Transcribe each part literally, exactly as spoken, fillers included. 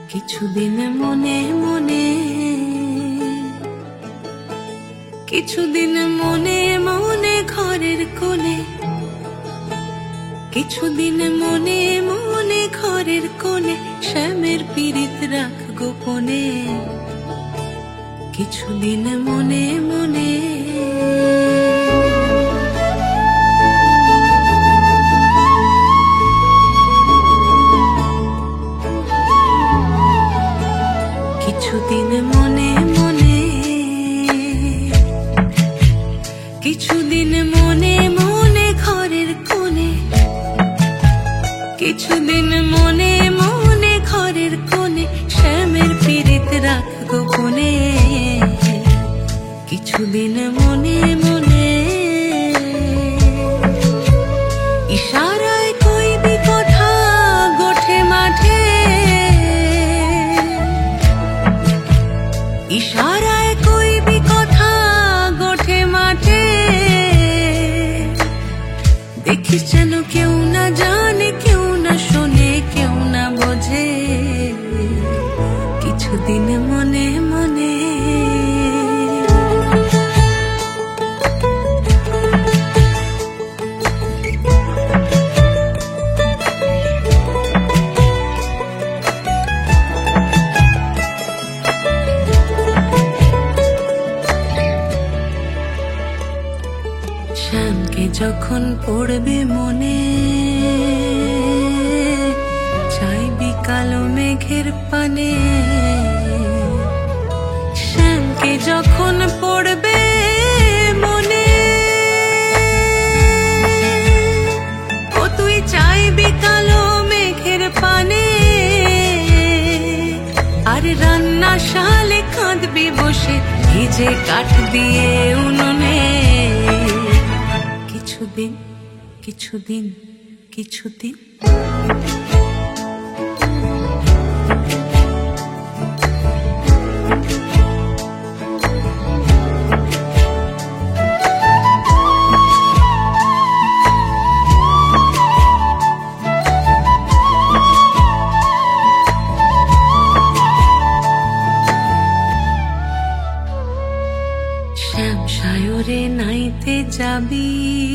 কিছুদিন মনে মনে কিছুদিন মনে মনে ঘরের কোণে, কিছুদিন মনে মনে ঘরের কোণে শ্যামের পীড়িত রাখ গোপনে। কিছুদিন মনে মনে কিছুদিন মনে মনে কিছুদিন মনে মনে ঘরের কোণে, কিছুদিন মনে মনে ঘরের কোণে শ্যামের পীড়িত রাখ গোপনে। কিছুদিন মনে মনে ইশারায় কইবি কথা গোঠে মাঠে, ইশারায় কইবি কথা গোঠে মাঠে। দেখিস যেন কেউ না জানে, কেউ না শোনে, কেউ না বোঝে। কিছুদিন মনে মনে শ্যামকে যখন পড়বে মনে, চাইবি কালো মেঘের পানে। শ্যামকে যখন পড়বে মনে, ও তুই চাইবি কালো মেঘের পানে। আর রান্না শালে কাঁদবি বসে ভিজে কাঠ দিয়ে উনুনে। কিছুদিন কিছুদিন কিছুদিন শ্যাম সায়রে নাইতে যাবি,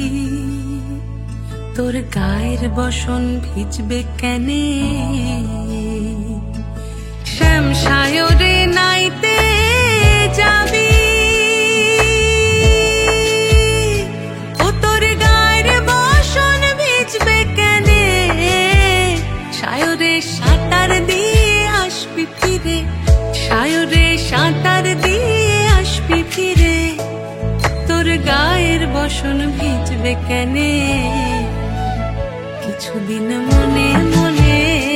তোর গায়ের বসন ভিজবে কেনে। শ্যাম সায়রে নাইতে যাবি, ও তোর গায়ের বসন ভিজবে কেনে। সায়রে সাঁতার দিয়ে আসবি ফিরে, সায়রে সাঁতার দিয়ে আসবি ফিরে। তোর গায়ের বসন ভিজবে কেনে। কিছুদিন মনে মনে